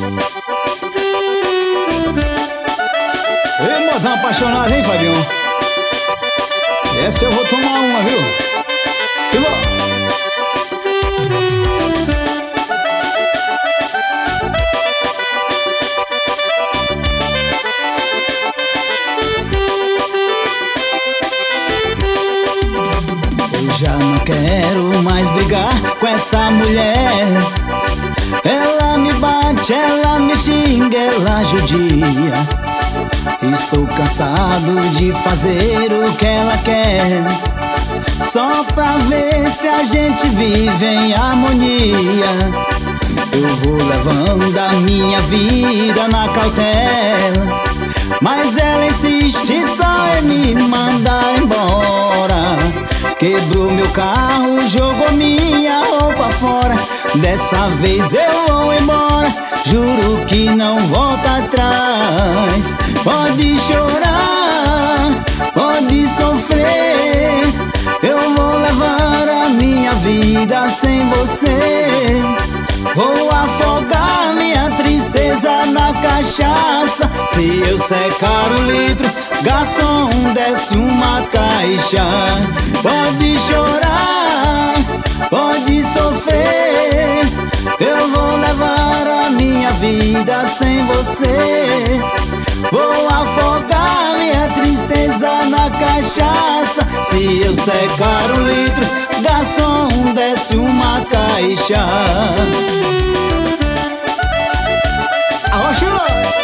Ei, modão apaixonado, hein, Fabinho? Essa eu vou tomar uma, viu? Simbora! Já não quero mais brigar com essa mulher. Ela me bate, ela me xinga, ela judia. Estou cansado de fazer o que ela quer, só pra ver se a gente vive em harmonia. Eu vou levando a minha vida na cautela, mas ela insiste só em me mandar embora. Quebrou meu carro, jogou minha roupa fora. Dessa vez eu vou embora, juro que não volto atrás. Pode chorar, pode sofrer, eu vou levar a minha vida sem você. Vou afogar minha tristeza na cachaça. Se eu secar o litro, garçom, desce uma caixa. Pode chorar, pode sofrer, eu vou levar a minha vida sem você. Vou afogar minha tristeza na cachaça. Se eu secar o litro, garçom, desce uma caixa. Arrocha!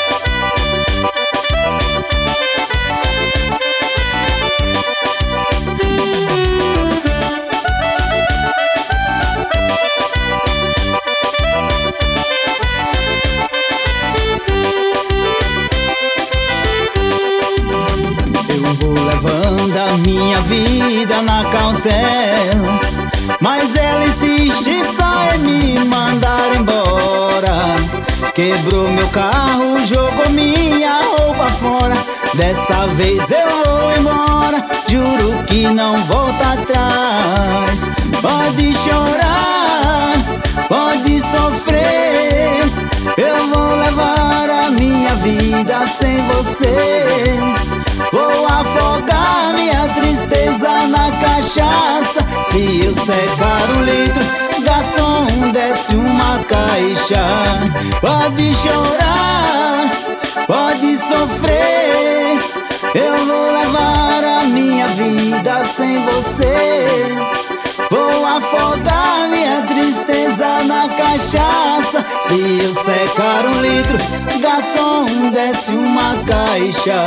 Minha vida na cautela, mas ela insiste só em me mandar embora. Quebrou meu carro, jogou minha roupa fora. Dessa vez eu vou embora, juro que não volto atrás. Pode chorar, pode sofrer, eu vou levar a minha vida sem você. Vou afogar minha tristeza na cachaça. Se eu secar o litro, garçom, desce uma caixa. Pode chorar, pode sofrer, eu vou levar a minha vida sem você. Vou afogar minha tristeza na cachaça. Se eu secar um litro, garçom, desce uma caixa.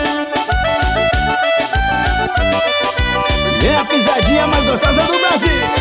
É a pisadinha mais gostosa do Brasil.